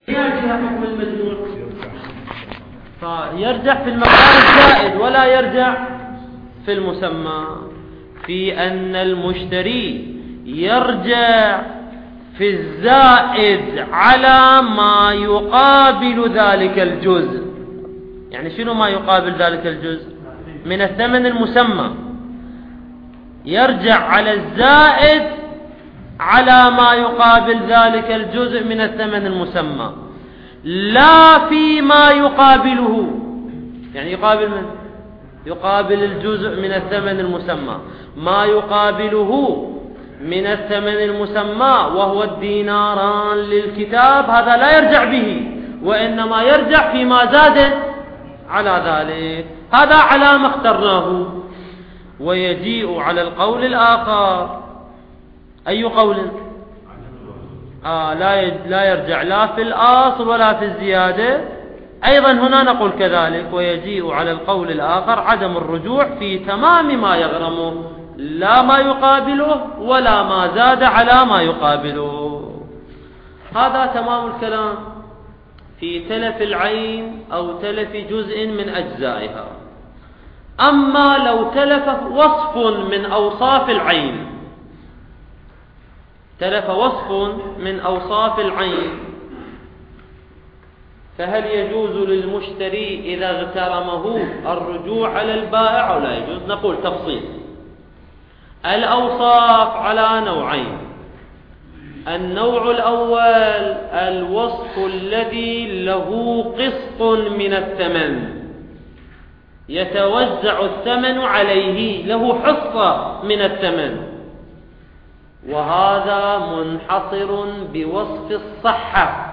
يرجع حكم المجموع، فيرجع في المقدار الزائد ولا يرجع في المسمى. في أن المشتري يرجع في الزائد على ما يقابل ذلك الجزء. يعني شنو ما يقابل ذلك الجزء؟ من الثمن المسمى يرجع على الزائد على ما يقابل ذلك الجزء من الثمن المسمى، لا فيما يقابله. يعني يقابل من؟ يقابل الجزء من الثمن المسمى، ما يقابله من الثمن المسمى وهو الديناران للكتاب، هذا لا يرجع به، وإنما يرجع فيما زاد على ذلك. هذا على ما اخترناه. ويجيء على القول الآخر. أي قول؟ لا يرجع لا في الأصل ولا في الزيادة. أيضا هنا نقول كذلك. ويجيء على القول الآخر عدم الرجوع في تمام ما يغرمه، لا ما يقابله ولا ما زاد على ما يقابله. هذا تمام الكلام في تلف العين أو تلف جزء من أجزائها. أما لو تلف وصف من أوصاف العين، تلف وصف من أوصاف العين، فهل يجوز للمشتري إذا اغترمه الرجوع على البائع أو لا يجوز؟ نقول تفصيل. الأوصاف على نوعين. النوع الأول الوصف الذي له قسط من الثمن، يتوزع الثمن عليه، له حصة من الثمن، وهذا منحصر بوصف الصحة.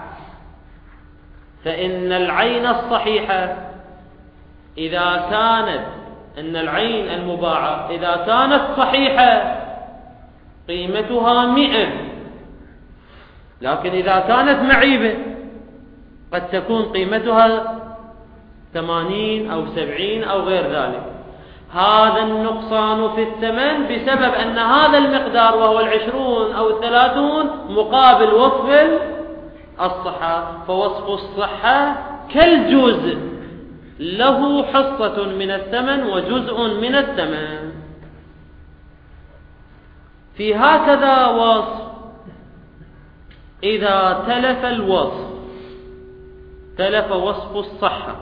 فإن العين الصحيحة إذا كانت أن العين المباعة إذا كانت صحيحة قيمتها 100، لكن إذا كانت معيبة قد تكون قيمتها 80 أو 70 أو غير ذلك. هذا النقصان في الثمن بسبب أن هذا المقدار وهو 20 أو 30 مقابل وصف الصحة. فوصف الصحة كالجزء، له حصة من الثمن وجزء من الثمن. في هكذا وصف إذا تلف الوصف، تلف وصف الصحة،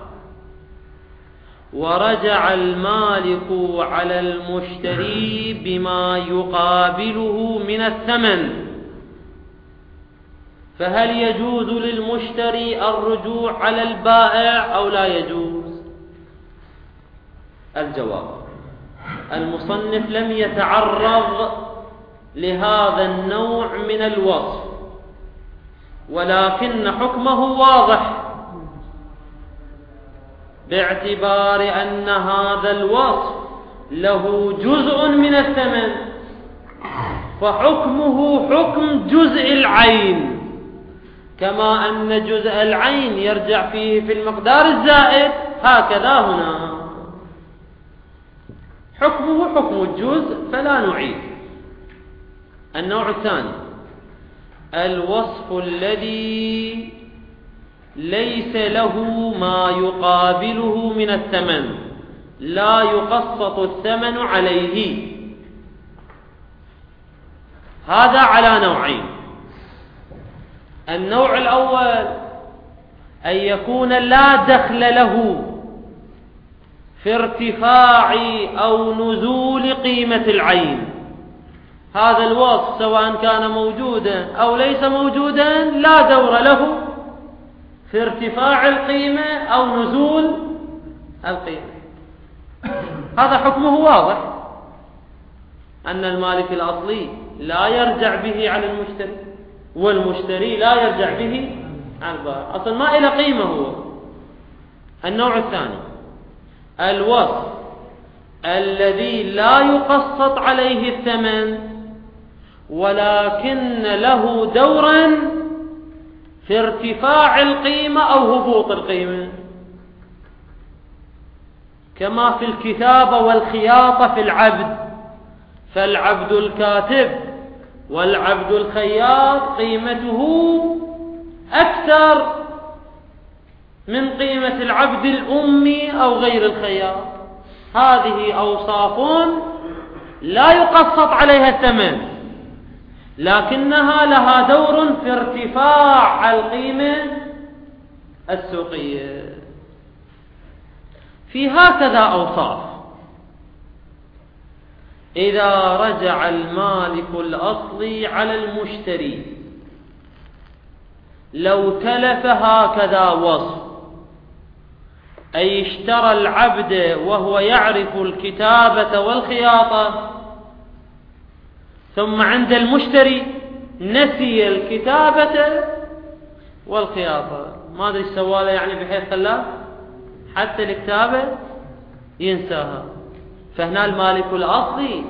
ورجع المالك على المشتري بما يقابله من الثمن، فهل يجوز للمشتري الرجوع على البائع أو لا يجوز؟ الجواب: المصنف لم يتعرض لهذا النوع من الوصف، ولكن حكمه واضح باعتبار أن هذا الوصف له جزء من الثمن، فحكمه حكم جزء العين، كما أن جزء العين يرجع فيه في المقدار الزائد، هكذا هنا حكمه حكم الجزء فلا نعيد. النوع الثاني الوصف الذي ليس له ما يقابله من الثمن، لا يقسط الثمن عليه. هذا على نوعين. النوع الأول أن يكون لا دخل له في ارتفاع أو نزول قيمة العين. هذا الوصف سواء كان موجودا أو ليس موجودا لا دور له في ارتفاع القيمة أو نزول القيمة. هذا حكمه واضح، أن المالك الأصلي لا يرجع به على المشتري، والمشتري لا يرجع به على البائع، أصلا ما إلى قيمة هو. النوع الثاني الوصف الذي لا يقسط عليه الثمن، ولكن له دورا في ارتفاع القيمة أو هبوط القيمة، كما في الكتابة والخياطة في العبد، فالعبد الكاتب والعبد الخياط قيمته أكثر من قيمة العبد الأمي أو غير الخياط. هذه أوصاف لا يقسط عليها الثمن، لكنها لها دور في ارتفاع القيمة السوقية. في هكذا أوصاف إذا رجع المالك الأصلي على المشتري، لو تلف هكذا وصف، أي اشترى العبد وهو يعرف الكتابة والخياطة، ثم عند المشتري نسي الكتابة والخياطة، ما أدري سواله يعني بحيث خلاه حتى الكتابة ينساها. فهنا المالك الأصلي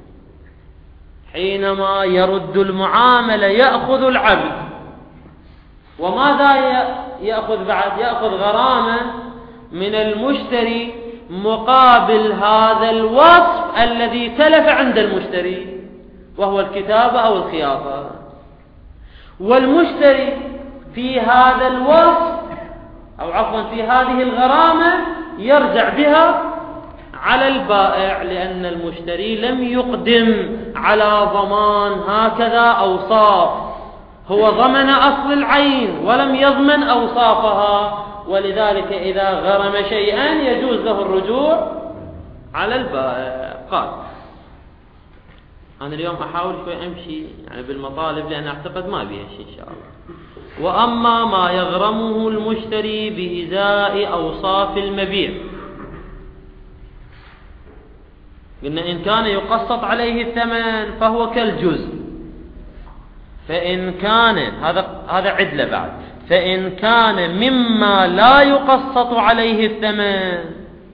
حينما يرد المعاملة يأخذ العبد، وماذا يأخذ بعد؟ يأخذ غرامة من المشتري مقابل هذا الوصف الذي تلف عند المشتري وهو الكتابة أو الخياطة. والمشتري في هذا الوصف أو عفوا في هذه الغرامة يرجع بها على البائع، لأن المشتري لم يقدم على ضمان هكذا أوصاف، هو ضمن أصل العين ولم يضمن أوصافها، ولذلك إذا غرم شيئا يجوز له الرجوع على البائع. قال أنا اليوم أحاول شوي أمشي يعني بالمطالب لأن أعتقد ما بيها شيء إن شاء الله. وأما ما يغرمه المشتري بإزاء أوصاف المبيع، قلنا إن كان يقسط عليه الثمن فهو كالجزء، فإن كان هذا عدله بعد، فإن كان مما لا يقسط عليه الثمن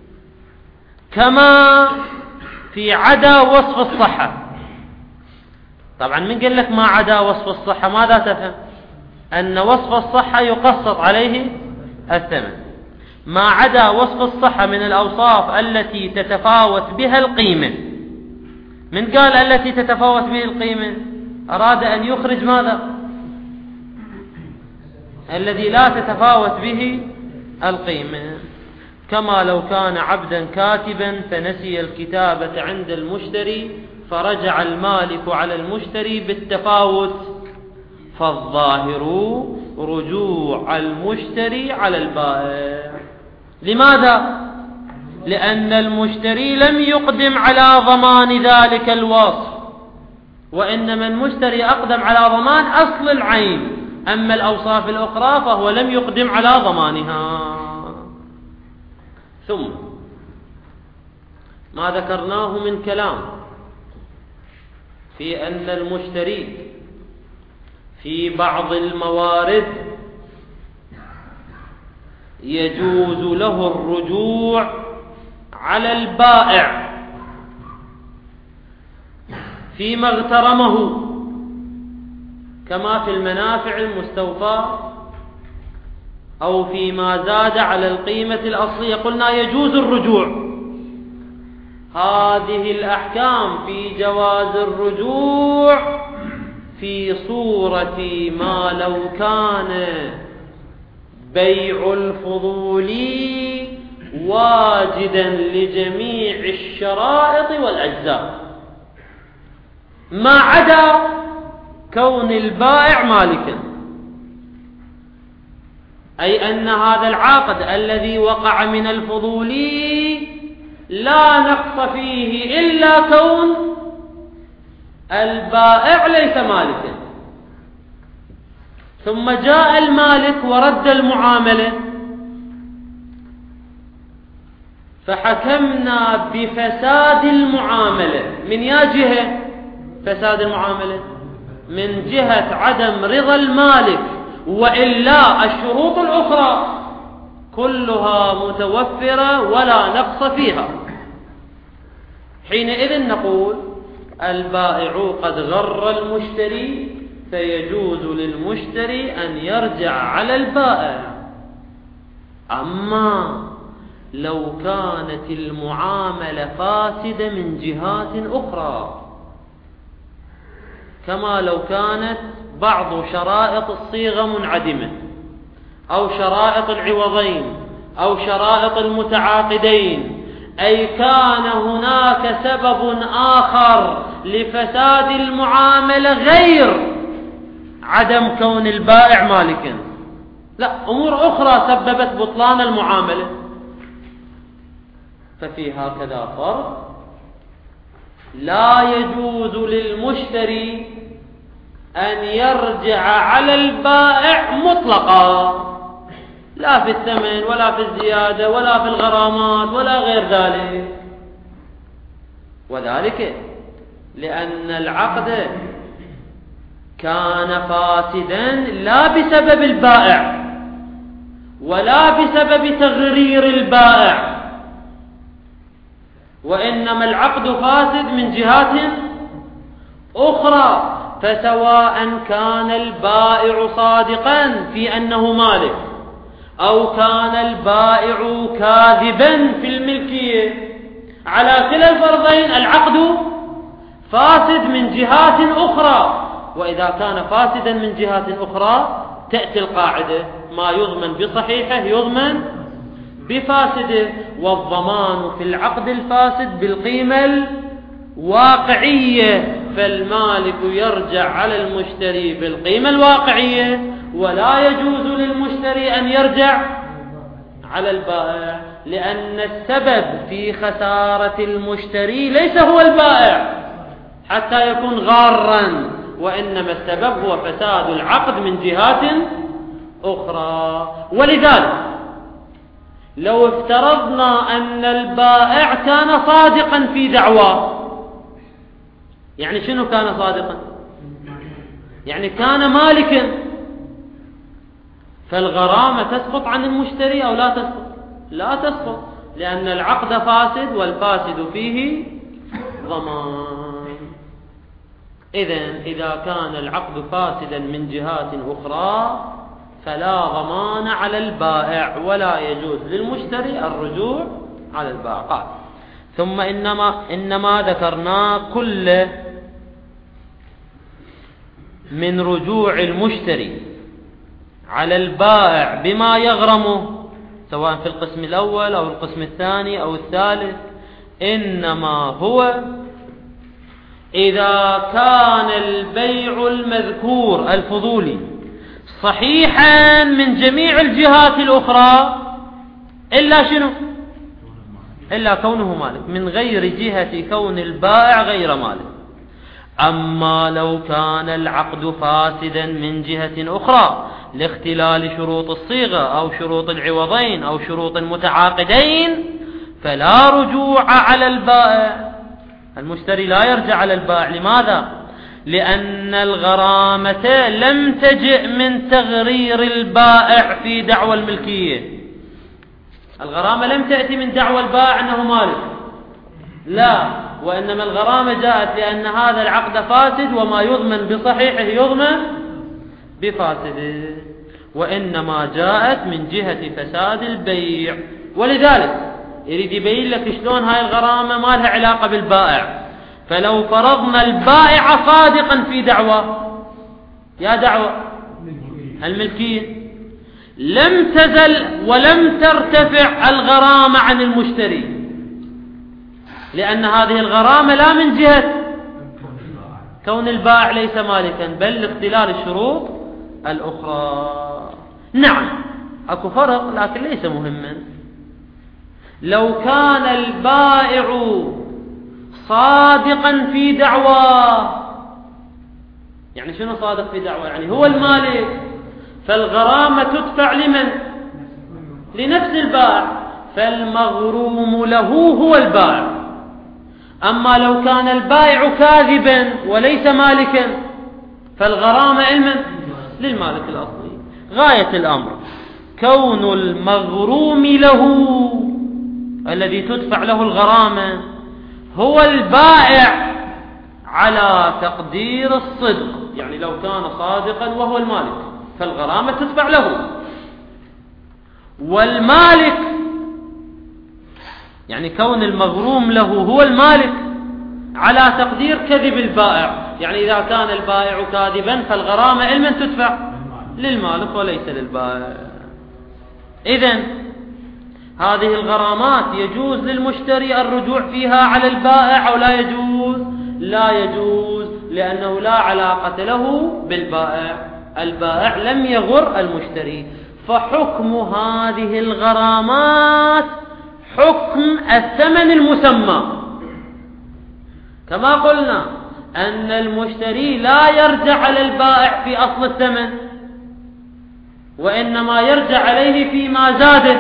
كما في عدا وصف الصحة. طبعا من قال لك ما عدا وصف الصحة ماذا تفهم؟ أن وصف الصحة يقسط عليه الثمن. ما عدا وصف الصحة من الأوصاف التي تتفاوت بها القيمة. من قال التي تتفاوت به القيمة؟ أراد أن يخرج ماذا؟ الذي لا تتفاوت به القيمة. كما لو كان عبدا كاتبا فنسي الكتابة عند المشتري فرجع المالك على المشتري بالتفاوت، فالظاهر رجوع المشتري على البائع. لماذا؟ لأن المشتري لم يقدم على ضمان ذلك الوصف، وإنما المشتري أقدم على ضمان أصل العين، أما الأوصاف الأخرى فهو لم يقدم على ضمانها. ثم ما ذكرناه من كلام في أن المشتري في بعض الموارد يجوز له الرجوع على البائع فيما اغترمه، كما في المنافع المستوفاة أو فيما زاد على القيمة الأصلية، قلنا يجوز الرجوع. هذه الأحكام في جواز الرجوع في صورة ما لو كان بيع الفضول واجدا لجميع الشرائط والأجزاء، ما عدا كون البائع مالكا، أي أن هذا العقد الذي وقع من الفضول لا نقص فيه إلا كون البائع ليس مالكا. ثم جاء المالك ورد المعاملة، فحكمنا بفساد المعاملة. من يا جهة فساد المعاملة؟ من جهة عدم رضا المالك، وإلا الشروط الأخرى كلها متوفرة ولا نقص فيها. حينئذ نقول البائع قد غر المشتري، فيجوز للمشتري أن يرجع على البائع. أما لو كانت المعاملة فاسدة من جهات أخرى، كما لو كانت بعض شرائط الصيغة منعدمة، أو شرائط العوضين أو شرائط المتعاقدين، أي كان هناك سبب آخر لفساد المعاملة غير عدم كون البائع مالكا، لا، أمور أخرى سببت بطلان المعاملة، ففي هكذا فرق. لا يجوز للمشتري أن يرجع على البائع مطلقا، لا في الثمن ولا في الزيادة ولا في الغرامات ولا غير ذلك، وذلك لأن العقد كان فاسدا لا بسبب البائع ولا بسبب تغرير البائع، وإنما العقد فاسد من جهات أخرى، فسواء كان البائع صادقا في أنه مالك أو كان البائع كاذبا في الملكية، على كلا الفرضين العقد فاسد من جهات أخرى. وإذا كان فاسدا من جهات أخرى تأتي القاعدة: ما يضمن بصحيحه يضمن بفاسده، والضمان في العقد الفاسد بالقيمة الواقعية، فالمالك يرجع على المشتري بالقيمة الواقعية، ولا يجوز للمشتري أن يرجع على البائع، لأن السبب في خسارة المشتري ليس هو البائع حتى يكون غارا، وإنما السبب هو فساد العقد من جهات أخرى. ولذلك لو افترضنا أن البائع كان صادقا في دعواه، يعني شنو كان صادقا؟ يعني كان مالكا، فالغرامة تسقط عن المشتري أو لا تسقط؟ لا تسقط، لأن العقد فاسد والفاسد فيه ضمان. إذن إذا كان العقد فاسدا من جهات أخرى فلا ضمان على البائع ولا يجوز للمشتري الرجوع على البائع. قال: ثم إنما ذكرنا كله من رجوع المشتري على البائع بما يغرمه، سواء في القسم الأول أو القسم الثاني أو الثالث، إنما هو إذا كان البيع المذكور الفضولي صحيحا من جميع الجهات الأخرى إلا شنو؟ إلا كونه مالك، من غير جهة كون البائع غير مالك. أما لو كان العقد فاسدا من جهة أخرى لاختلال شروط الصيغة أو شروط العوضين أو شروط المتعاقدين فلا رجوع على البائع، المشتري لا يرجع على البائع. لماذا؟ لأن الغرامة لم تجئ من تغرير البائع في دعوى الملكية، الغرامة لم تأتي من دعوى البائع أنه مالك، لا، وإنما الغرامة جاءت لأن هذا العقد فاسد، وما يضمن بصحيحه يضمن بفاسده، وإنما جاءت من جهة فساد البيع. ولذلك يريد يبين لك شلون هاي الغرامة ما لها علاقة بالبائع. فلو فرضنا البائع صادقا في دعوى، يا دعوى الملكية، لم تزل ولم ترتفع الغرامة عن المشتري، لأن هذه الغرامة لا من جهة كون البائع ليس مالكا، بل لاختلال الشروط الأخرى. نعم أكو فرق لكن ليس مهما. لو كان البائع صادقا في دعواه، يعني شنو صادق في دعواه؟ يعني هو المالك، فالغرامة تدفع لمن؟ لنفس البائع، فالمغروم له هو البائع. أما لو كان البائع كاذبا وليس مالكا فالغرامة للمالك الأصلي. غاية الأمر كون المغروم له الذي تدفع له الغرامة هو البائع على تقدير الصدق، يعني لو كان صادقا وهو المالك فالغرامة تدفع له، والمالك يعني كون المغروم له هو المالك على تقدير كذب البائع، يعني إذا كان البائع كاذبا فالغرامة لمن تدفع؟ للمالك وليس للبائع. إذن هذه الغرامات يجوز للمشتري الرجوع فيها على البائع أو لا يجوز؟ لا يجوز، لأنه لا علاقة له بالبائع، البائع لم يغر المشتري. فحكم هذه الغرامات حكم الثمن المسمى، كما قلنا أن المشتري لا يرجع على البائع في أصل الثمن، وإنما يرجع عليه فيما زاده.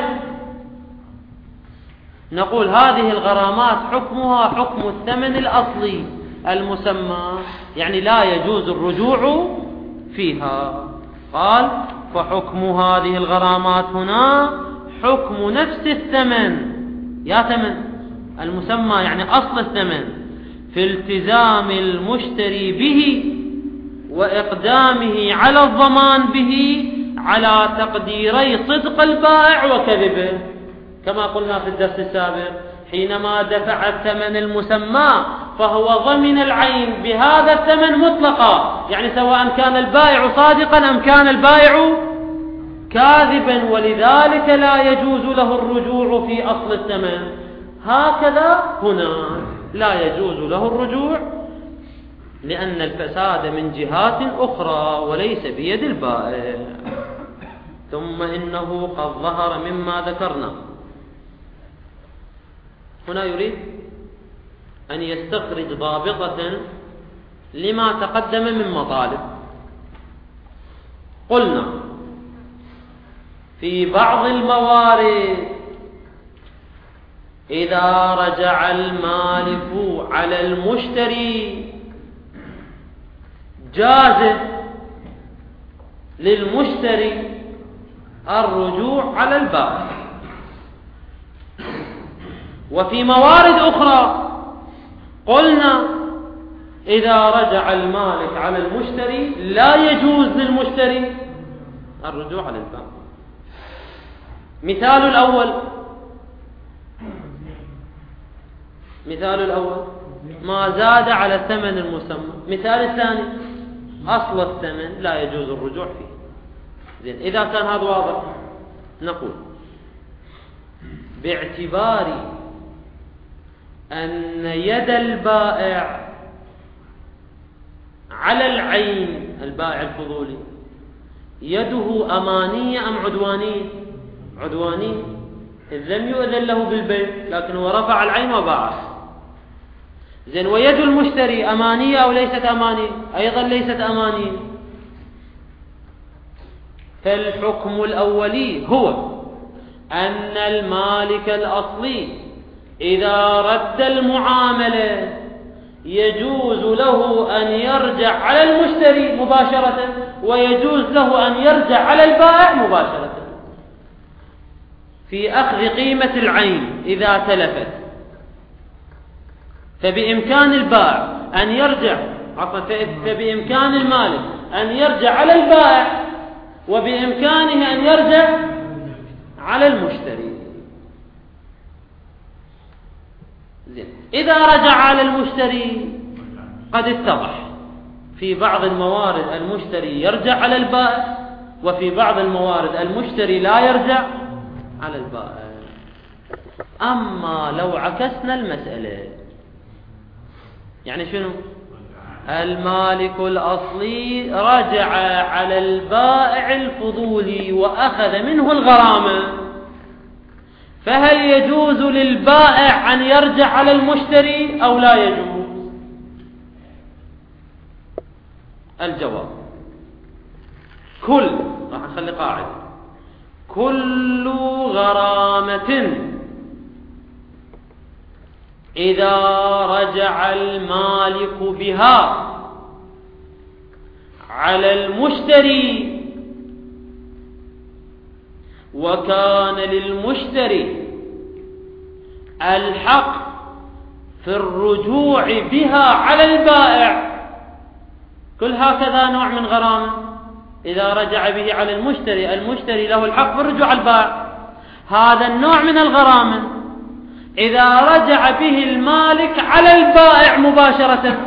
نقول هذه الغرامات حكمها حكم الثمن الأصلي المسمى، يعني لا يجوز الرجوع فيها. قال فحكم هذه الغرامات هنا حكم نفس الثمن، يا ثمن المسمى يعني أصل الثمن، في التزام المشتري به وإقدامه على الضمان به على تقديري صدق البائع وكذبه، كما قلنا في الدرس السابق. حينما دفع الثمن المسمى فهو ضمن العين بهذا الثمن مطلقا، يعني سواء كان البائع صادقا أم كان البائع كاذبا، ولذلك لا يجوز له الرجوع في أصل الثمن. هكذا هنا لا يجوز له الرجوع، لأن الفساد من جهات أخرى وليس بيد البائع. ثم إنه قد ظهر مما ذكرنا. هنا يريد أن يستخرج ضابطة لما تقدم من مطالب. قلنا في بعض الموارد إذا رجع المالك على المشتري جاز للمشتري الرجوع على البائع، وفي موارد أخرى قلنا إذا رجع المالك على المشتري لا يجوز للمشتري الرجوع على البائع. مثال الأول ما زاد على الثمن المسمى. مثال الثاني أصل الثمن لا يجوز الرجوع فيه. زين، إذا كان هذا واضح نقول باعتبار أن يد البائع على العين، البائع الفضولي يده أمانية أم عدوانية؟ عدوانية، إذ لم يؤذن له بالبيع لكنه رفع العين وباعه. زين، ويد المشتري أمانية أو ليست أمانية؟ أيضا ليست أمانية. فالحكم الأولي هو أن المالك الأصلي إذا رد المعاملة يجوز له أن يرجع على المشتري مباشرة، ويجوز له أن يرجع على البائع مباشرة في أخذ قيمة العين إذا تلفت. فبإمكان البائع أن يرجع، فبإمكان المالك أن يرجع على البائع، وبإمكانه أن يرجع على المشتري. زين، إذا رجع على المشتري قد اتضح في بعض الموارد المشتري يرجع على البائع، وفي بعض الموارد المشتري لا يرجع على البائع. أما لو عكسنا المسألة، يعني شنو؟ المالك الأصلي رجع على البائع الفضولي وأخذ منه الغرامة، فهل يجوز للبائع أن يرجع على المشتري أو لا يجوز؟ الجواب راح نخلي قاعدة: كل غرامة إذا رجع المالك بها على المشتري وكان للمشتري الحق في الرجوع بها على البائع، كل هكذا نوع من غرامة إذا رجع به على المشتري، المشتري له الحق في الرجوع على البائع. هذا النوع من الغرامة إذا رجع به المالك على البائع مباشرة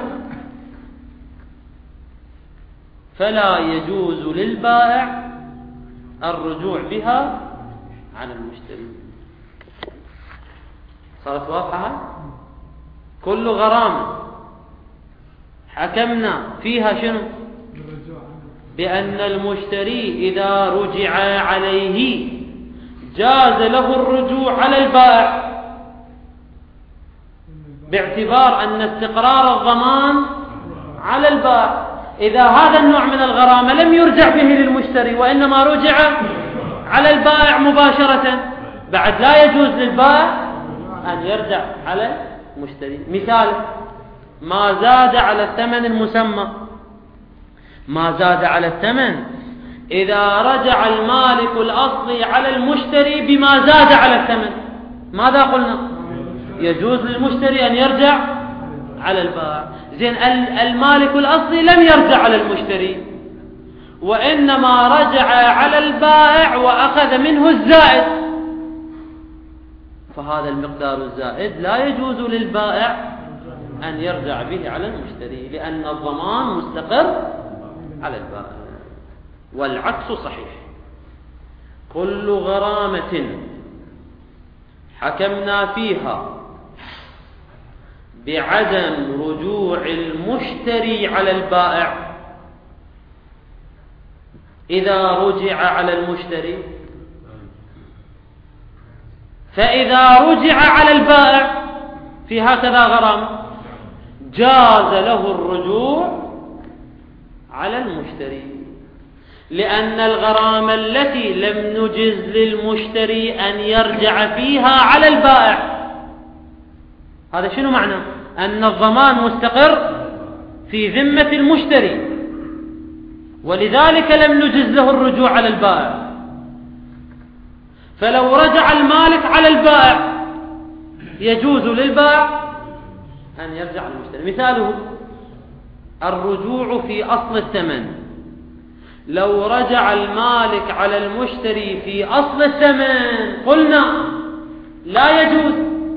فلا يجوز للبائع الرجوع بها على المشتري. صارت واضحة؟ كل غرامة حكمنا فيها شنو؟ بأن المشتري إذا رجع عليه جاز له الرجوع على البائع، باعتبار أن استقرار الضمان على البائع. إذا هذا النوع من الغرامة لم يرجع به للمشتري وإنما رجع على البائع مباشرة، بعد لا يجوز للبائع أن يرجع على المشتري. مثال: ما زاد على الثمن المسمى. ما زاد على الثمن إذا رجع المالك الأصلي على المشتري بما زاد على الثمن، ماذا قلنا؟ يجوز للمشتري أن يرجع على البائع. زين، المالك الأصلي لم يرجع على المشتري وإنما رجع على البائع وأخذ منه الزائد، فهذا المقدار الزائد لا يجوز للبائع أن يرجع به على المشتري، لأن الضمان مستقر على البائع. والعكس صحيح. كل غرامة حكمنا فيها بعدم رجوع المشتري على البائع، إذا رجع على المشتري، فإذا رجع على البائع في هكذا غرامة جاز له الرجوع على المشتري، لأن الغرامة التي لم نجز للمشتري أن يرجع فيها على البائع، هذا شنو معنى؟ أن الضمان مستقر في ذمة المشتري، ولذلك لم نجز له الرجوع على البائع. فلو رجع المالك على البائع يجوز للبائع أن يرجع على المشتري. مثاله الرجوع في أصل الثمن. لو رجع المالك على المشتري في أصل الثمن قلنا لا يجوز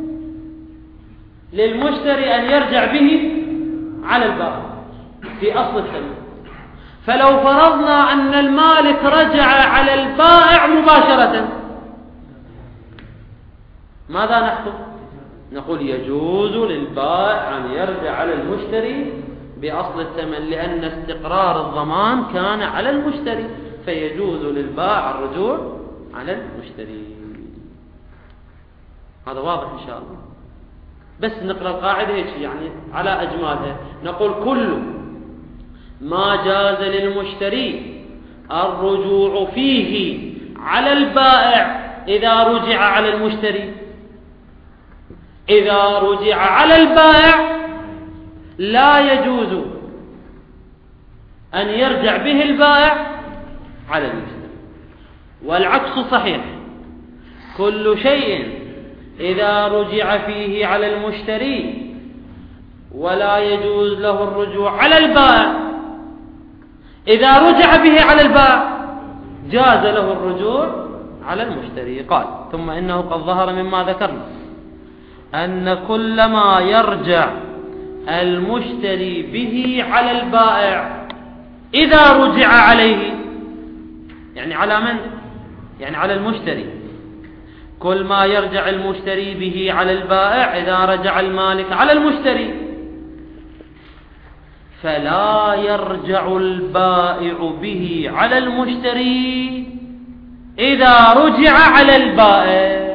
للمشتري أن يرجع به على البائع في أصل الثمن. فلو فرضنا أن المالك رجع على البائع مباشرة، ماذا نحكم؟ نقول يجوز للبائع أن يرجع على المشتري بأصل الثمن، لأن استقرار الضمان كان على المشتري، فيجوز للبائع الرجوع على المشتري. هذا واضح إن شاء الله. بس نقرأ القاعدة هيك يعني على أجمالها. نقول كل ما جاز للمشتري الرجوع فيه على البائع إذا رجع على المشتري، إذا رجع على البائع لا يجوز أن يرجع به البائع على المشتري. والعكس صحيح. كل شيء إذا رجع فيه على المشتري ولا يجوز له الرجوع على البائع، إذا رجع به على البائع جاز له الرجوع على المشتري. قال: ثم إنه قد ظهر مما ذكرنا أن كل ما يرجع المشتري به على البائع إذا رجع عليه، يعني على من؟ يعني على المشتري. كل ما يرجع المشتري به على البائع إذا رجع المالك على المشتري، فلا يرجع البائع به على المشتري إذا رجع على البائع.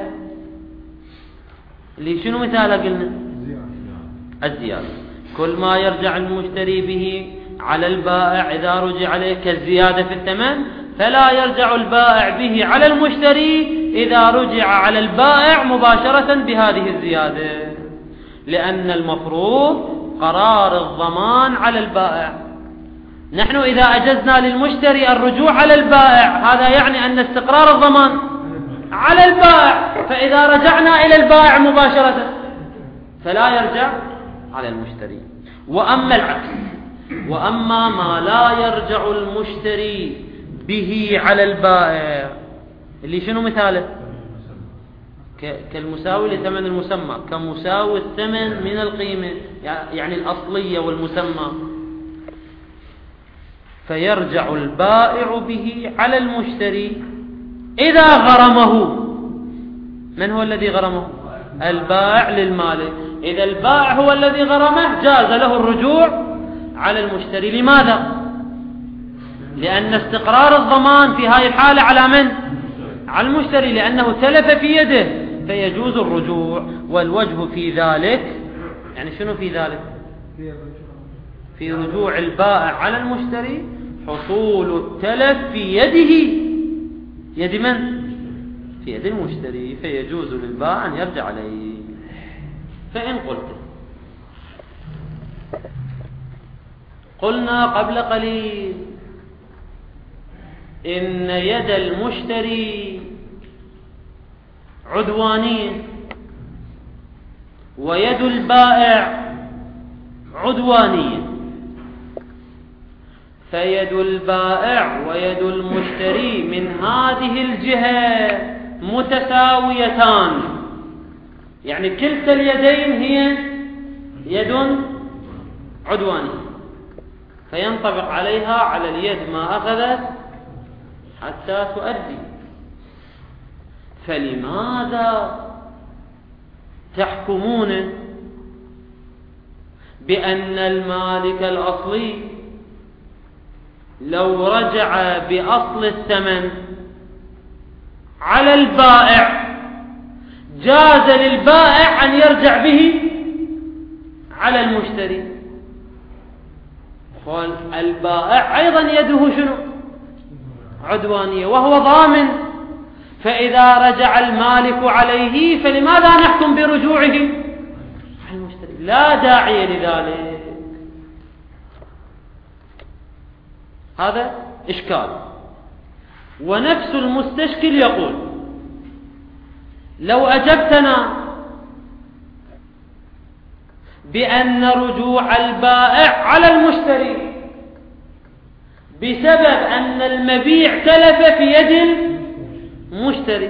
اللي شنو مثاله قلنا؟ الزيادة. كل ما يرجع المشتري به على البائع إذا رجع عليه كالزيادة في الثمن، فلا يرجع البائع به على المشتري إذا رجع على البائع مباشرة بهذه الزيادة، لأن المفروض قرار الضمان على البائع. نحن إذا أجزنا للمشتري الرجوع على البائع هذا يعني أن استقرار الضمان على البائع، فإذا رجعنا إلى البائع مباشرة فلا يرجع على المشتري. وأما العكس، وأما ما لا يرجع المشتري به على البائع، اللي شنو مثاله؟ كالمساوي لثمن المسمى، كمساوي الثمن من القيمة، يعني الأصلية والمسمى، فيرجع البائع به على المشتري إذا غرمه من هو الذي غرمه؟ البائع للمالك. إذا البائع هو الذي غرمه جاز له الرجوع على المشتري. لماذا؟ لأن استقرار الضمان في هذه الحالة على من؟ على المشتري، لأنه تلف في يده، فيجوز الرجوع. والوجه في ذلك، يعني شنو في ذلك؟ في رجوع البائع على المشتري حصول التلف في يده. يد من؟ في يد المشتري، فيجوز للبائع أن يرجع عليه. فإن قلنا قبل قليل إن يد المشتري عدوانية ويد البائع عدوانية، فيد البائع ويد المشتري من هذه الجهة متساويتان، يعني كلتا اليدين هي يد عدوانية، فينطبق عليها على اليد ما أخذت حتى تؤدي. فلماذا تحكمون بأن المالك الأصلي لو رجع بأصل الثمن على البائع جاز للبائع أن يرجع به على المشتري؟ والبائع أيضا يده شنو؟ عدوانية، وهو ضامن. فإذا رجع المالك عليه فلماذا نحكم برجوعه على المشتري؟ لا داعي لذلك. هذا إشكال. ونفس المستشكل يقول: لو أجبتنا بأن رجوع البائع على المشتري بسبب أن المبيع تلف في يد المشتري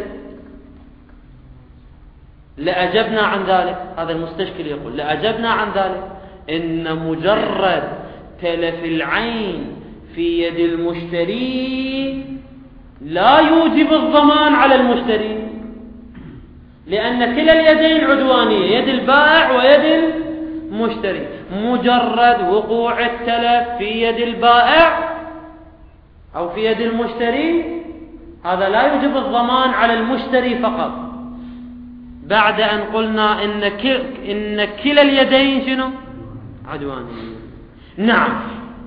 لأجبنا عن ذلك. هذا المستشكل يقول: لأجبنا عن ذلك، إن مجرد تلف العين في يد المشتري لا يوجب الضمان على المشتري، لأن كلا اليدين عدوانية، يد البائع ويد المشتري. مجرد وقوع التلف في يد البائع أو في يد المشتري هذا لا يوجب الضمان على المشتري فقط، بعد أن قلنا إن كلا اليدين شنو؟ عدوانية. نعم،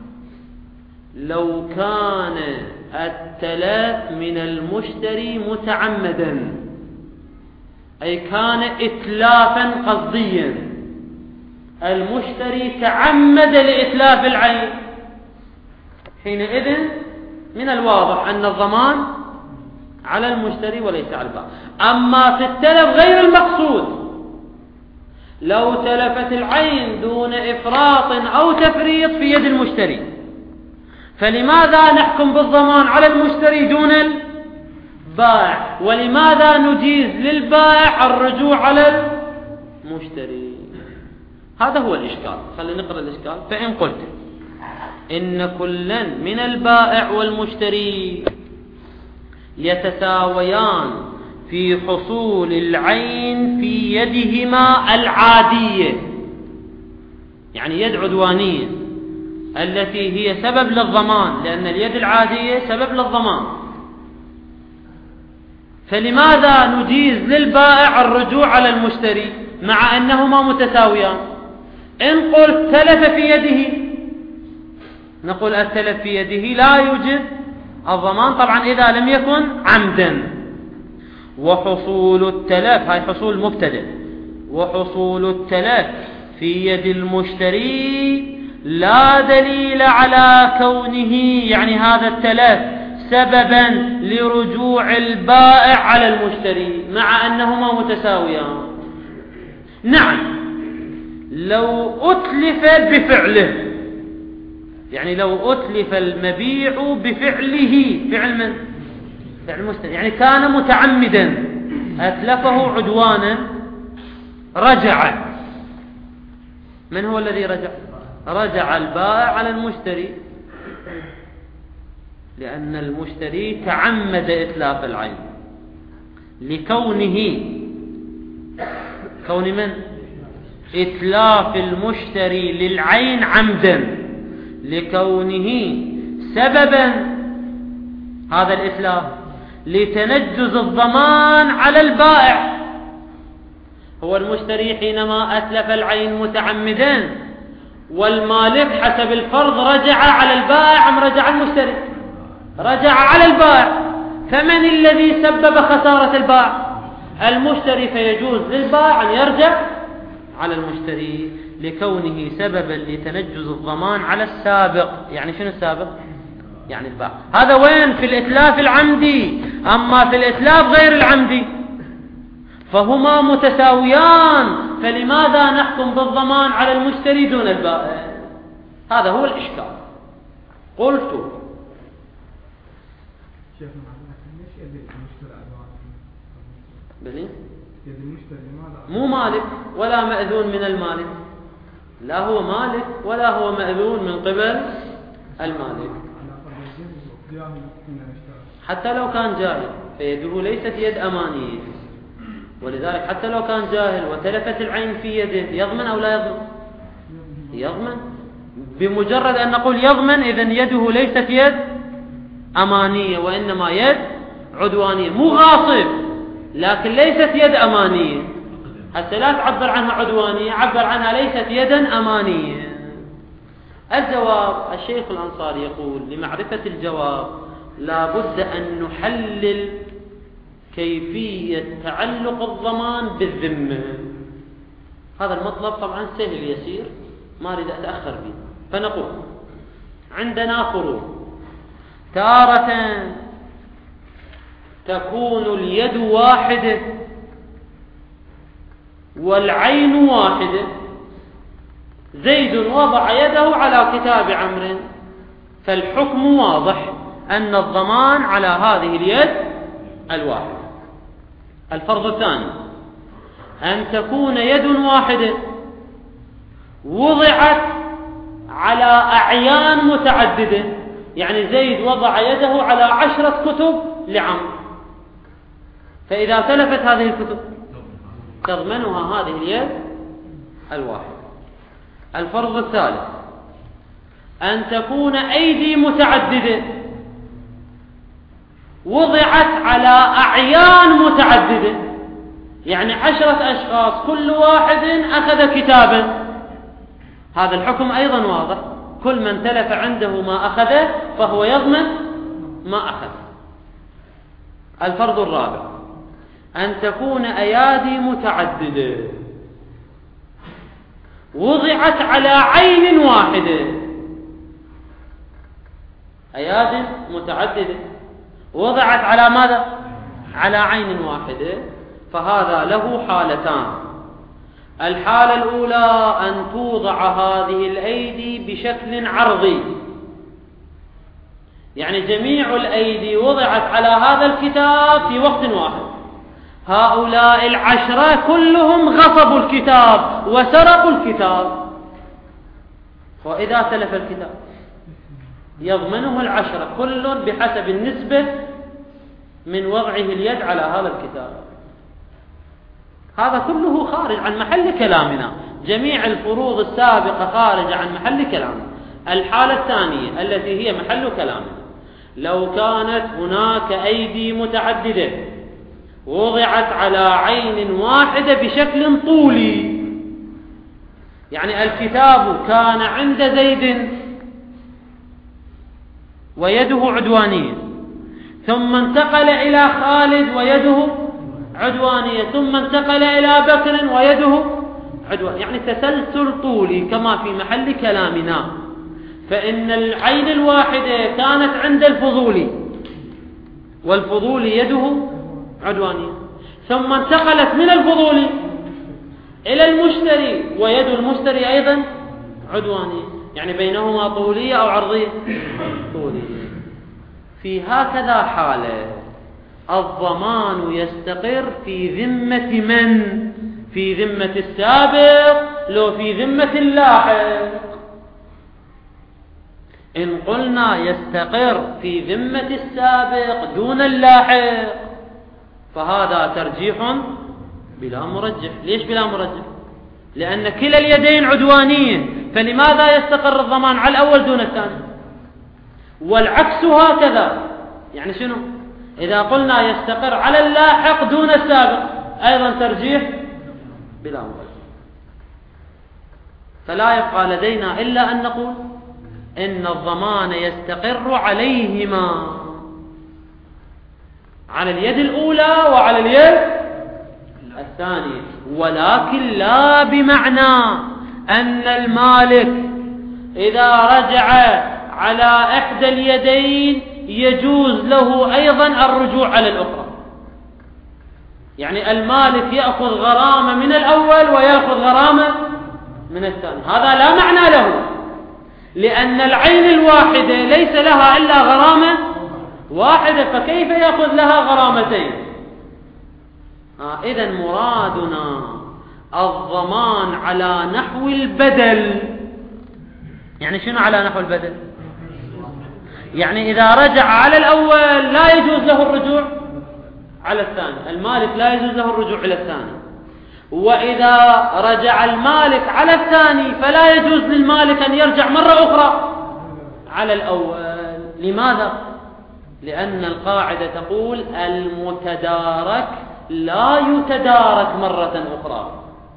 لو كان التلف من المشتري متعمدا، أي كان إتلافا قصديا، المشتري تعمد لإتلاف العين، حينئذ من الواضح أن الضمان على المشتري وليس على البائع. أما في التلف غير المقصود، لو تلفت العين دون إفراط أو تفريط في يد المشتري، فلماذا نحكم بالضمان على المشتري دون البائع؟ ولماذا نجيز للبائع الرجوع على المشتري؟ هذا هو الإشكال. خلينا نقرأ الإشكال. فإن قلت إن كلا من البائع والمشتري يتساويان في حصول العين في يدهما العادية، يعني يد عدوانية التي هي سبب للضمان، لأن اليد العادية سبب للضمان، فلماذا نجيز للبائع الرجوع على المشتري مع أنهما متساويان؟ إن قلت تلف في يده، نقول التلف في يده لا يوجد الضمان طبعا إذا لم يكن عمدا. وحصول التلف، هاي حصول مبتدأ، وحصول التلف في يد المشتري لا دليل على كونه، يعني هذا التلف سببا لرجوع البائع على المشتري مع أنهما متساويان. نعم، لو أتلف بفعله، يعني لو أتلف المبيع بفعله، فعل من؟ فعل المشتري، يعني كان متعمدا أتلفه عدوانا، رجع. من هو الذي رجع؟ رجع البائع على المشتري، لأن المشتري تعمد إتلاف العين لكونه لكون من إتلاف المشتري للعين عمدا لكونه سببا هذا الإتلاف لتنجز الضمان على البائع. هو المشتري حينما أتلف العين متعمدا والمالك حسب الفرض رجع على البائع أم رجع المشتري؟ رجع على البائع. فمن الذي سبب خسارة البائع؟ المشتري. فيجوز للبائع أن يرجع على المشتري لكونه سببا لتنجز الضمان على السابق. يعني شنو السابق؟ يعني البائع. هذا وين؟ في الإتلاف العمدي. أما في الإتلاف غير العمدي فهما متساويان، فلماذا نحكم بالضمان على المشتري دون البائع؟ هذا هو الإشكال. قلت مو مالك ولا مأذون من المالك، لا هو مالك ولا هو مأذون من قبل المالك. حتى لو كان جاهل فيده ليست يد أمانية، ولذلك حتى لو كان جاهل وتلفت العين في يده يضمن أو لا يضمن؟ يضمن. بمجرد أن نقول يضمن إذن يده ليست يد أمانية وإنما يد عدوانية. مو غاصب لكن ليست يد أمانية. حتى لا تعبر عنها عدوانية، عبر عنها ليست يدا أمانية. الجواب الشيخ الأنصاري يقول لمعرفة الجواب لا بد أن نحلل كيفية تعلق الضمان بالذمة. هذا المطلب طبعا سهل يسير ما أريد أتأخر به. فنقول عندنا فروق. تارة تكون اليد واحدة والعين واحدة. زيد وضع يده على كتاب عمرو فالحكم واضح أن الضمان على هذه اليد الواحدة. الفرض الثاني أن تكون يد واحدة وضعت على أعيان متعددة. يعني زيد وضع يده على 10 كتب لعمرو، فإذا تلفت هذه الكتب تضمنها هذه اليد الواحدة. الفرض الثالث أن تكون أيدي متعددة وضعت على أعيان متعددة. يعني 10 أشخاص كل واحد أخذ كتابا. هذا الحكم أيضا واضح، كل من تلف عنده ما أخذه فهو يضمن ما أخذ. الفرض الرابع أن تكون أيادي متعددة وضعت على عين واحدة. أيادي متعددة وضعت على ماذا؟ على عين واحدة. فهذا له حالتان. الحالة الأولى أن توضع هذه الأيدي بشكل عرضي، يعني جميع الأيدي وضعت على هذا الكتاب في وقت واحد. هؤلاء 10 كلهم غصبوا الكتاب وسرقوا الكتاب، وإذا تلف الكتاب يضمنه 10 كل بحسب النسبة من وضعه اليد على هذا الكتاب. هذا كله خارج عن محل كلامنا. جميع الفروض السابقة خارج عن محل كلامنا. الحالة الثانية التي هي محل كلامنا، لو كانت هناك أيدي متعددة وضعت على عين واحدة بشكل طولي. يعني الكتاب كان عند زيد ويده عدوانية، ثم انتقل إلى خالد ويده عدوانية، ثم انتقل إلى بكر ويده عدوانية. يعني تسلسل طولي كما في محل كلامنا. فإن العين الواحدة كانت عند الفضولي والفضولي يده عدوانية، ثم انتقلت من الفضولي إلى المشتري ويد المشتري أيضا عدوانية. يعني بينهما طولية أو عرضية؟ طولية. في هكذا حالة الضمان يستقر في ذمة من؟ في ذمة السابق لو في ذمة اللاحق. إن قلنا يستقر في ذمة السابق دون اللاحق فهذا ترجيح بلا مرجح. ليش بلا مرجح؟ لأن كلا اليدين عدوانية، فلماذا يستقر الضمان على الأول دون الثاني؟ والعكس هكذا. يعني شنو؟ إذا قلنا يستقر على اللاحق دون السابق أيضا ترجيح بلا مرجح. فلا يبقى لدينا إلا أن نقول إن الضمان يستقر عليهما، على اليد الأولى وعلى اليد الثانية، ولكن لا بمعنى أن المالك إذا رجع على إحدى اليدين يجوز له أيضا الرجوع على الأخرى. يعني المالك يأخذ غرامة من الأول ويأخذ غرامة من الثاني، هذا لا معنى له، لأن العين الواحدة ليس لها إلا غرامة واحدة، فكيف يأخذ لها غرامتين؟ إذن مرادنا الضمان على نحو البدل. يعني شنو على نحو البدل؟ يعني إذا رجع على الأول لا يجوز له الرجوع على الثاني، المالك لا يجوز له الرجوع إلى الثاني، وإذا رجع المالك على الثاني فلا يجوز للمالك أن يرجع مرة أخرى على الأول. لماذا؟ لأن القاعدة تقول المتدارك لا يتدارك مرة أخرى،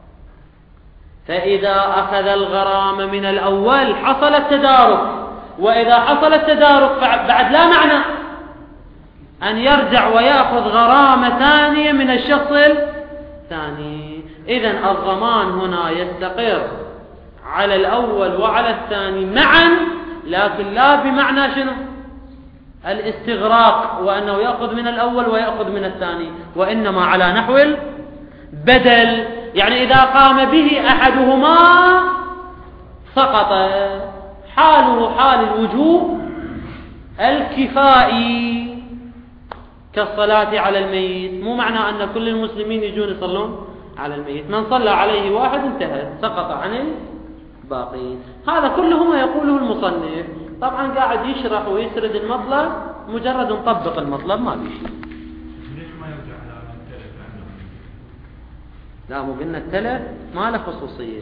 فإذا أخذ الغرامة من الأول حصل التدارك، وإذا حصل التدارك بعد لا معنى أن يرجع ويأخذ غرامة ثانية من الشخص الثاني. إذن الضمان هنا يستقر على الأول وعلى الثاني معا، لكن لا بمعنى شنو؟ الاستغراق، وأنه يأخذ من الأول ويأخذ من الثاني، وإنما على نحو البدل. يعني إذا قام به أحدهما سقط، حاله حال الوجوب الكفائي كالصلاة على الميت. مو معنى أن كل المسلمين يجون يصلون على الميت، من صلى عليه واحد انتهت، سقط عن الباقين. هذا كله ما يقوله المصنف، طبعا قاعد يشرح ويسرد المطلب، مجرد نطبق المطلب ما بيشي. ليش ما يرجع على التلف عنه؟ لا، مو قلنا التلف ما له خصوصية.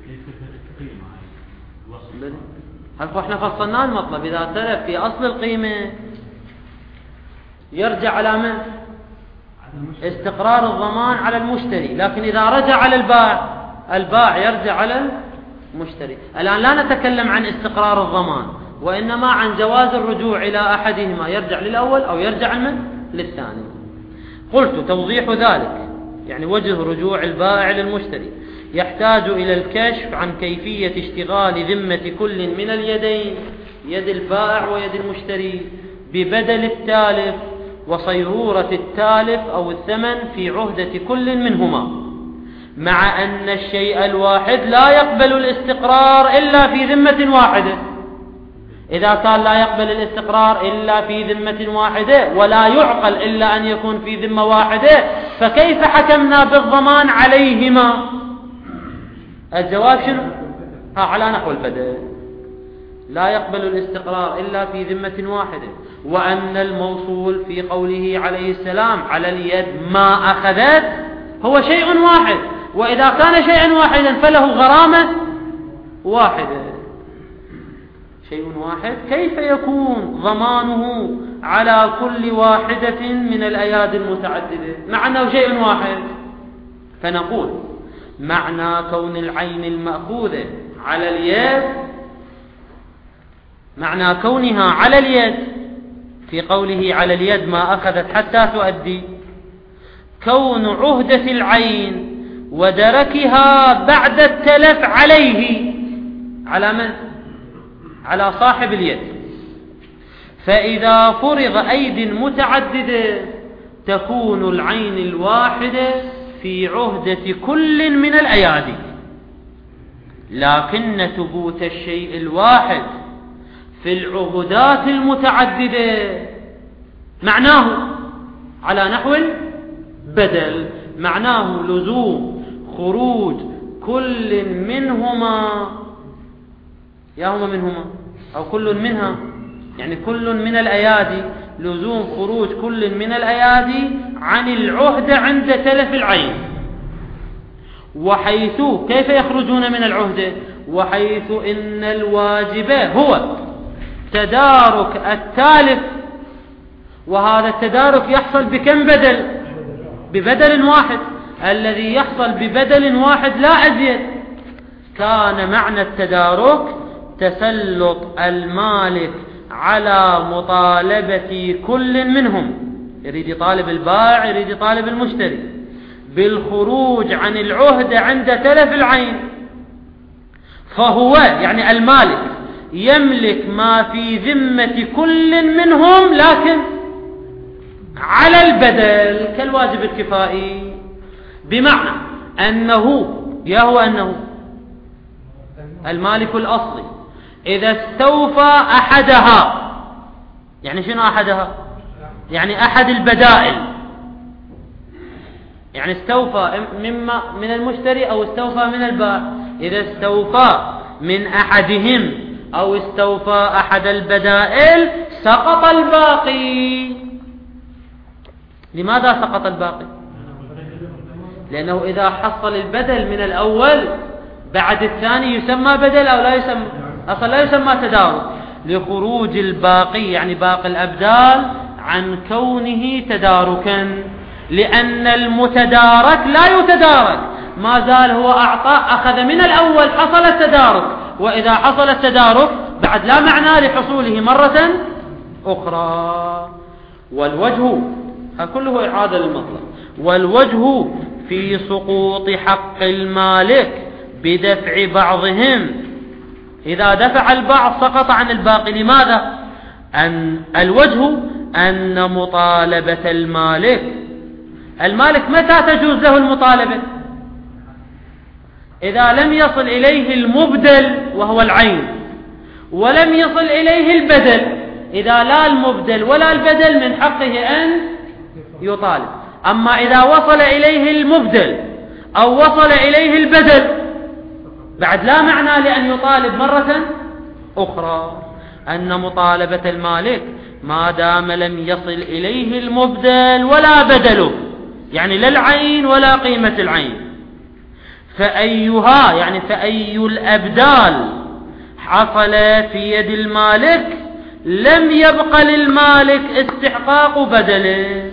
هل احنا فصلنا المطلب؟ إذا تلف في أصل القيمة يرجع على من؟ استقرار الضمان على المشتري، لكن إذا رجع على البائع يرجع على المشتري. الآن لا نتكلم عن استقرار الضمان، وإنما عن جواز الرجوع إلى أحدهما، يرجع للأول أو يرجع للثاني. قلت توضيح ذلك، يعني وجه رجوع البائع للمشتري، يحتاج إلى الكشف عن كيفية اشتغال ذمة كل من اليدين، يد البائع ويد المشتري، ببدل التالف وصيرورة التالف أو الثمن في عهدة كل منهما، مع أن الشيء الواحد لا يقبل الاستقرار إلا في ذمة واحدة. إذا كان لا يقبل الاستقرار إلا في ذمة واحدة ولا يعقل إلا أن يكون في ذمة واحدة، فكيف حكمنا بالضمان عليهما؟ الجواب شنو؟ على نحو البدل، لا يقبل الاستقرار إلا في ذمة واحدة، وأن الموصول في قوله عليه السلام على اليد ما أخذت هو شيء واحد، وإذا كان شيئا واحدا فله غرامة واحدة. شيء واحد كيف يكون ضمانه على كل واحدة من الأيادي المتعددة مع أنه شيء واحد؟ فنقول معنى كون العين المأخوذة على اليد، معنى كونها على اليد في قوله على اليد ما أخذت حتى تؤدي، كون عهدة العين ودركها بعد التلف عليه، على من؟ على صاحب اليد. فإذا فرض أيد متعددة تكون العين الواحدة في عهدة كل من الأيادي، لكن ثبوت الشيء الواحد في العهدات المتعددة معناه على نحو البدل، معناه لزوم خروج كل منهما، ياهما منهما أو كل منها، يعني كل من الأيادي، لزوم خروج كل من الأيادي عن العهدة عند تلف العين. وحيث كيف يخرجون من العهدة؟ وحيث إن الواجب هو تدارك التالف، وهذا التدارك يحصل بكم بدل؟ ببدل واحد، الذي يحصل ببدل واحد لا أزيد. كان معنى التدارك تسلط المالك على مطالبة كل منهم، يريد يطالب البائع يريد يطالب المشتري بالخروج عن العهد عند تلف العين. فهو يعني المالك يملك ما في ذمة كل منهم، لكن على البدل كالواجب الكفائي، بمعنى أنه يهو أنه المالك الأصلي إذا استوفى أحدها، يعني شنو أحدها؟ يعني أحد البدائل، يعني استوفى مما من المشتري أو استوفى من البائع. إذا استوفى من أحدهم أو استوفى أحد البدائل سقط الباقي. لماذا سقط الباقي؟ لأنه إذا حصل البدل من الأول بعد الثاني يسمى بدل أو لا يسمى؟ أصلا لا يسمى تدارك، لخروج الباقي يعني باقي الأبدال عن كونه تداركا، لأن المتدارك لا يتدارك، ما زال هو أعطى أخذ من الأول حصل التدارك، وإذا حصل التدارك بعد لا معنى لحصوله مرة أخرى. والوجه كله إعادة للمطلب. والوجه في سقوط حق المالك بدفع بعضهم، إذا دفع البعض سقط عن الباقي. لماذا؟ الوجه أن مطالبة المالك متى تجوز له المطالبة؟ إذا لم يصل إليه المبدل وهو العين، ولم يصل إليه البدل. إذا لا المبدل ولا البدل من حقه أن يطالب. أما إذا وصل إليه المبدل أو وصل إليه البدل بعد لا معنى لأن يطالب مرة أخرى. أن مطالبة المالك ما دام لم يصل إليه المبدل ولا بدله، يعني لا العين ولا قيمة العين، فأيها يعني فأي الأبدال حصل في يد المالك لم يبق للمالك استحقاق بدله.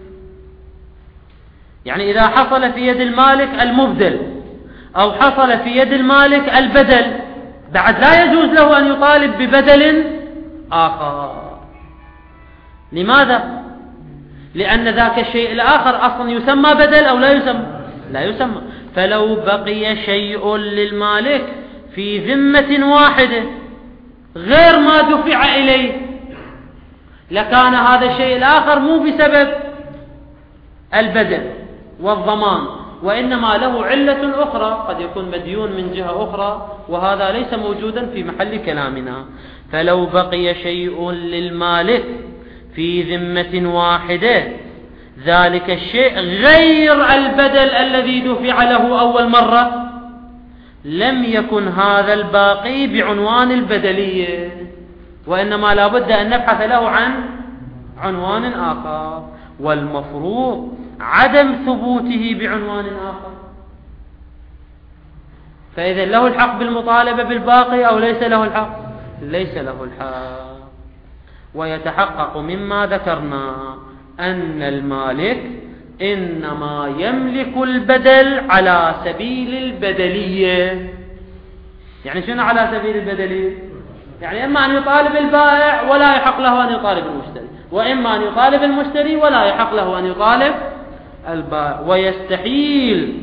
يعني إذا حصل في يد المالك المبدل أو حصل في يد المالك البدل بعد لا يجوز له أن يطالب ببدل آخر. لماذا؟ لأن ذاك الشيء الآخر أصلا يسمى بدل أو لا يسمى؟ لا يسمى. فلو بقي شيء للمالك في ذمة واحدة غير ما دفع إليه لكان هذا الشيء الآخر مو بسبب البدل والضمان، وإنما له علة أخرى، قد يكون مديون من جهة أخرى، وهذا ليس موجودا في محل كلامنا. فلو بقي شيء للمالك في ذمة واحدة ذلك الشيء غير البدل الذي دفع له أول مرة لم يكن هذا الباقي بعنوان البدلية، وإنما لا بد أن نبحث له عن عنوان آخر، والمفروض عدم ثبوته بعنوان آخر. فإذا له الحق بالمطالبة بالباقي أو ليس له الحق؟ ليس له الحق. ويتحقق مما ذكرنا أن المالك إنما يملك البدل على سبيل البدلية. يعني شنو على سبيل البدلية؟ يعني إما أن يطالب البائع ولا يحق له أن يطالب المشتري، وإما أن يطالب المشتري ولا يحق له أن يطالب البائع. ويستحيل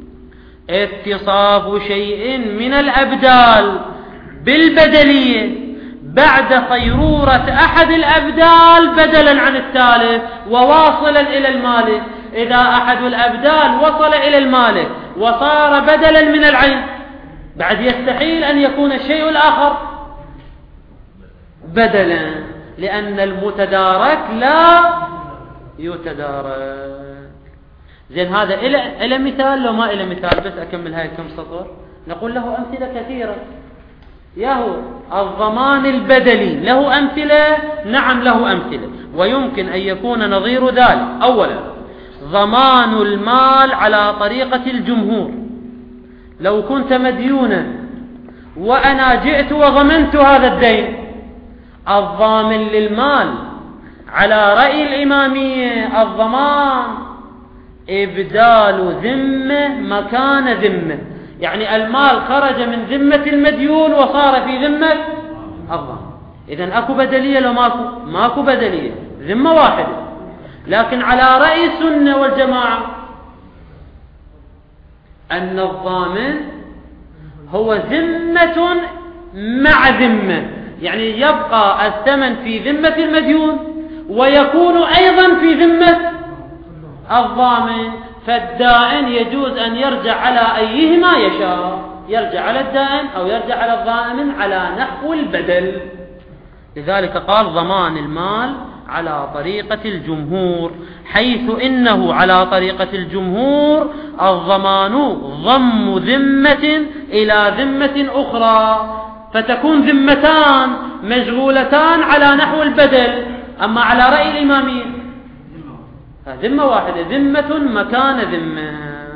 اتصاف شيء من الأبدال بالبدلية بعد صيرورة أحد الأبدال بدلا عن الثالث وواصلا إلى المالك. إذا أحد الأبدال وصل إلى المالك وصار بدلا من العين بعد يستحيل أن يكون الشيء الآخر بدلا، لأن المتدارك لا يتدارك. زين، هذا إلى مثال لو ما إلى مثال، بس أكمل هاي كم سطر. نقول له أمثلة كثيرة. يهو الضمان البدلي له أمثلة؟ نعم له أمثلة، ويمكن أن يكون نظير ذلك. أولا ضمان المال على طريقة الجمهور، لو كنت مديونا وأنا جئت وضمنت هذا الدين، الضامن للمال على رأي الإمامية الضمان إبدال ذمة مكان ذمة، يعني المال خرج من ذمة المديون وصار في ذمة الضامن. إذن أكو بدلية لو ماكو بدلية، ذمة واحدة. لكن على رأي السنة والجماعة أن الضامن هو ذمة مع ذمة، يعني يبقى الثمن في ذمة المديون ويكون أيضا في ذمة الضامن. فالدائن يجوز أن يرجع على أيهما يشاء، يرجع على الدائن أو يرجع على الضامن على نحو البدل. لذلك قال ضمان المال على طريقة الجمهور، حيث إنه على طريقة الجمهور الضمان ضم ذمة إلى ذمة أخرى، فتكون ذمتان مشغولتان على نحو البدل. أما على رأي الإمامية ذمة واحدة، ذمة مكان ذمة.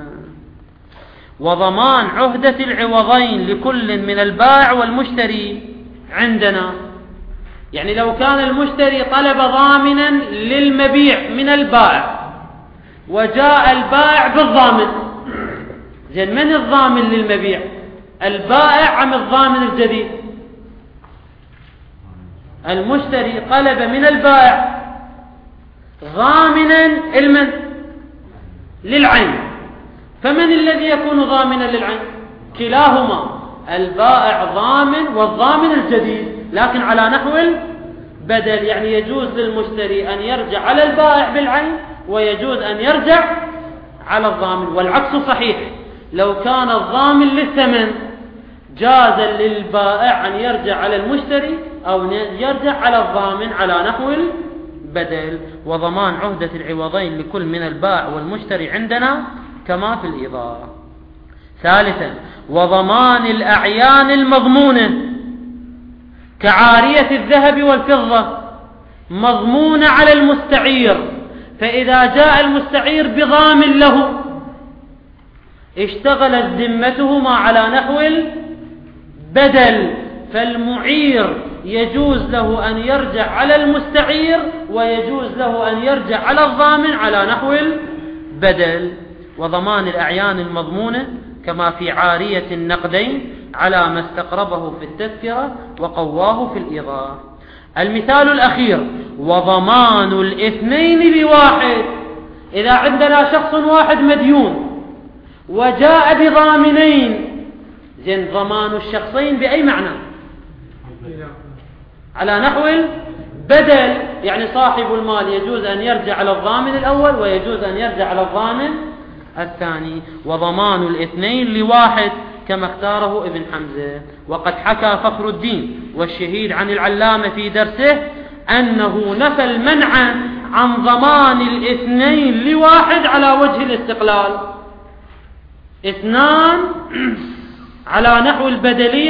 وضمان عهدة العوضين لكل من البائع والمشتري عندنا، يعني لو كان المشتري طلب ضامنا للمبيع من البائع وجاء البائع بالضامن، زين من الضامن للمبيع؟ البائع أم الضامن الجديد؟ المشتري طلب من البائع ضامنا المن للعين، فمن الذي يكون ضامنا للعين؟ كلاهما، البائع ضامن والضامن الجديد، لكن على نحو البدل. يعني يجوز للمشتري أن يرجع على البائع بالعين ويجوز أن يرجع على الضامن، والعكس صحيح. لو كان الضامن للثمن جاز للبائع أن يرجع على المشتري أو يرجع على الضامن على نحو البدل. وضمان عهدة العوضين لكل من البائع والمشتري عندنا كما في الإيضاح. ثالثا وضمان الأعيان المضمونة كعارية الذهب والفضة مضمونة على المستعير، فإذا جاء المستعير بضامن له اشتغلت ذمتهما على نحو البدل، فالمعير يجوز له أن يرجع على المستعير ويجوز له أن يرجع على الضامن على نحو البدل. وضمان الأعيان المضمونة كما في عارية النقدين على ما استقربه في التذكرة وقواه في الإيضاح. المثال الأخير وضمان الاثنين بواحد، إذا عندنا شخص واحد مديون وجاء بضامنين، زين ضمان الشخصين بأي معنى؟ على نحو البدل، يعني صاحب المال يجوز أن يرجع على الضامن الأول ويجوز أن يرجع على الضامن الثاني. وضمان الاثنين لواحد كما اختاره ابن حمزة. وقد حكى فخر الدين والشهيد عن العلامة في درسه أنه نفى المنع عن ضمان الاثنين لواحد على وجه الاستقلال، اثنان على نحو البدلية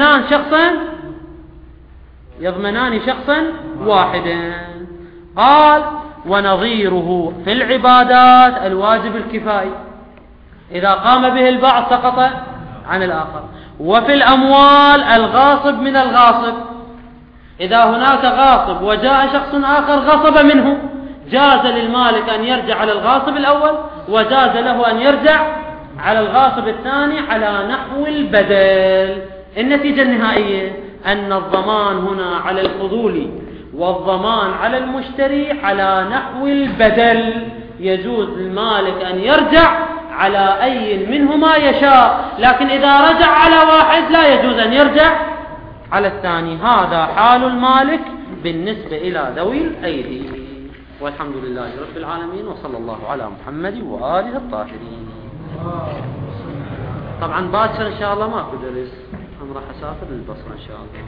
يضمنان شخصا واحدا. قال ونظيره في العبادات الواجب الكفائي، إذا قام به البعض سقط عن الآخر. وفي الأموال الغاصب من الغاصب، إذا هناك غاصب وجاء شخص آخر غصب منه جاز للمالك أن يرجع على الغاصب الأول وجاز له أن يرجع على الغاصب الثاني على نحو البدل. النتيجة النهائية أن الضمان هنا على الفضول والضمان على المشتري على نحو البدل، يجوز للمالك أن يرجع على أي منهما يشاء، لكن إذا رجع على واحد لا يجوز أن يرجع على الثاني. هذا حال المالك بالنسبة إلى ذوي الأيدي. والحمد لله رب العالمين، وصلى الله على محمد وآله الطاهرين. طبعا باكر إن شاء الله ماكو درس، أنا راح أسافر للبصرة إن شاء الله.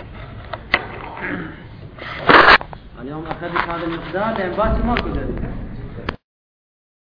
اليوم أخذت هذا المقدار لأن باكر ماكو درس.